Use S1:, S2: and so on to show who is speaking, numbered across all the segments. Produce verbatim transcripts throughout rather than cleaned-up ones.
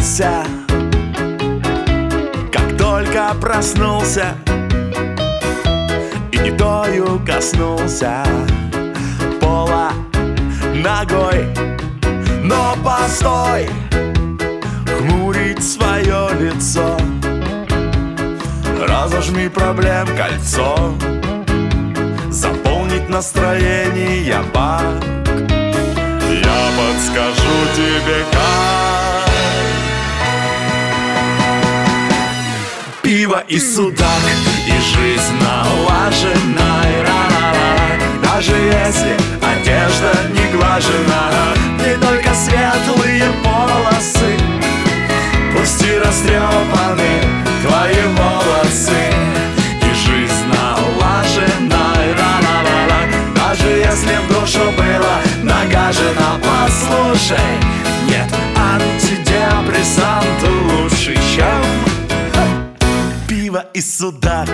S1: улыбайся, как только проснулся и не тою коснулся пола ногой. Но постой, хмурить свое лицо, разожми проблем кольцо, заполнить настроение бак. Я подскажу тебе как. Пиво и судак, и жизнь налажена, и ра-ра-ра. Даже если одежда не глажена, не только светлые полосы, пусть и растрепаны твои волосы. И жизнь налажена, и ра-ра-ра. Даже если в душу было нагажено, послушай, нет антидепрессанта лучше, чем пиво и судак.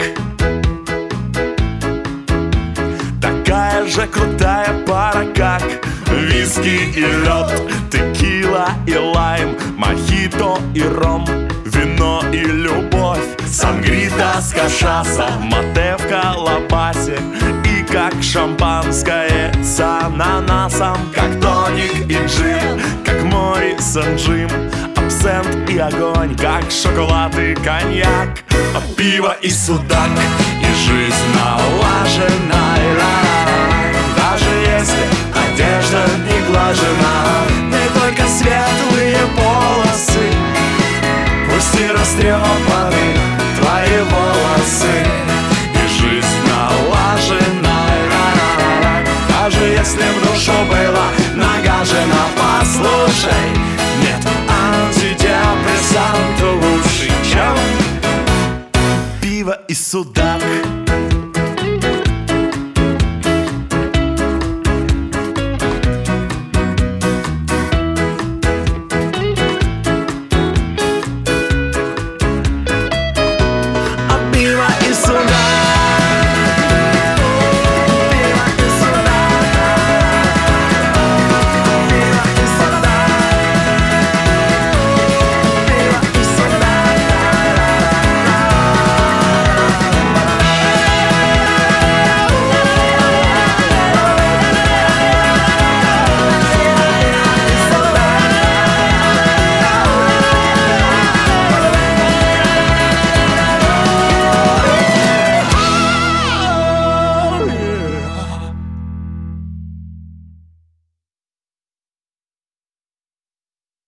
S1: Такая же крутая пара, как виски и лед, текила и лайм, мохито и ром, вино и любовь, сангрита с кашаса, мате в колбасе, и как шампанское с ананасом, как тоник и джин, как Моррисон Джим, абсент и огонь, как шоколад и коньяк. А пиво и судак, и жизнь налажена, и ра-ра-ра. Даже если одежда не глажена, не только светлые полосы, пусть и растрепаны твои волосы. И жизнь налажена, и ра-ра-ра. Даже если в душу было нагажено, послушай, нет антидепрессанта лучше, чем пиво и судак.